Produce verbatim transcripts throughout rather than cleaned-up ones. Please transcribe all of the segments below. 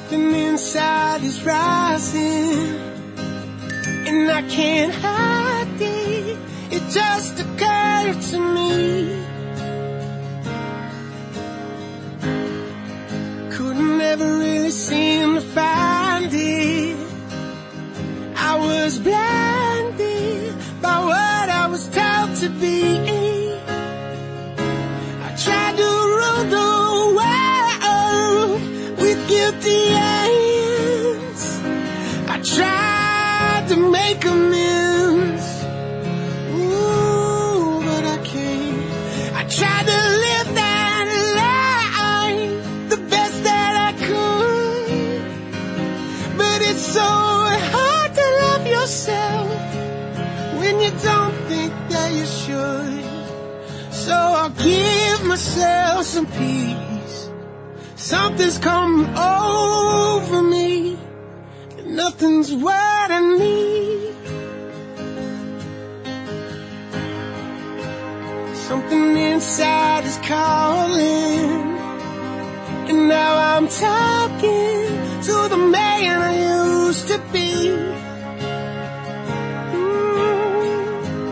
Something inside is rising, and I can't hide it. It just occurred to me. Couldn't ever really seem to find it. I was blinded by what I was taught to be. I tried to rule the world with guilty hands. I tried to make amends, ooh, but I can't. I tried to live that life the best that I could, but it's so hard to love yourself when you don't think that you should. So I'll give myself some peace. Something's come over me, and nothing's what I need. Something inside is calling, and now I'm talking to the man I used to be. Mm.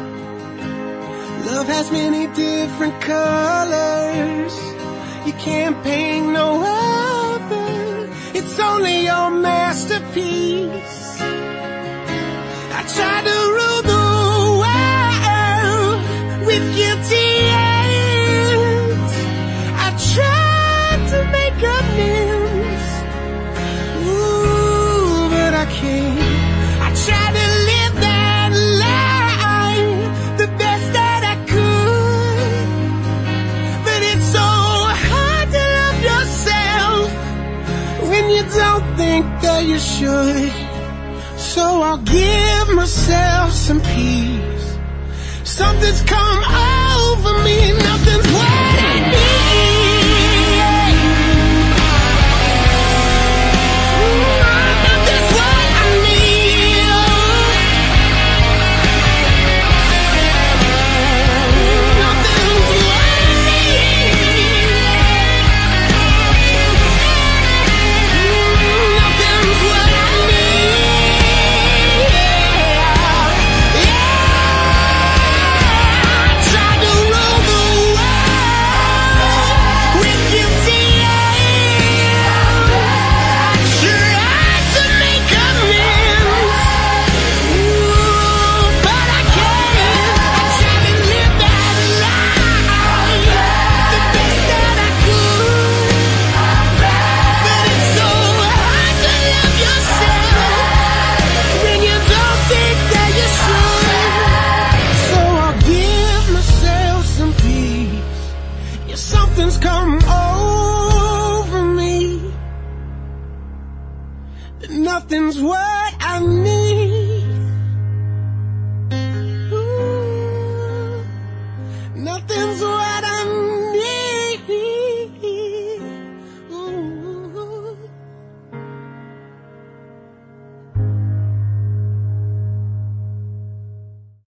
Love has many different colors. You can't paint no other. It's only your masterpiece. I tried to rule the world with guilty hands. I tried to make amends, ooh, but I can't. I tried to live that life the best that I could, but it's so hard to love yourself when you don't think that you should. So I'll give myself some peace. Something's come over me, nothing's what I need. Nothing's what I need. Nothing's what I need. Nothing's what I need. Yeah. I tried to rule the world with guilty hands. I tried to make amends, ooh, but I can't. I tried to live that life the best that I could, but it's so hard to love yourself when you don't think that you should. So I'll give myself some peace. Yeah, something's come over me, and nothing's what I need.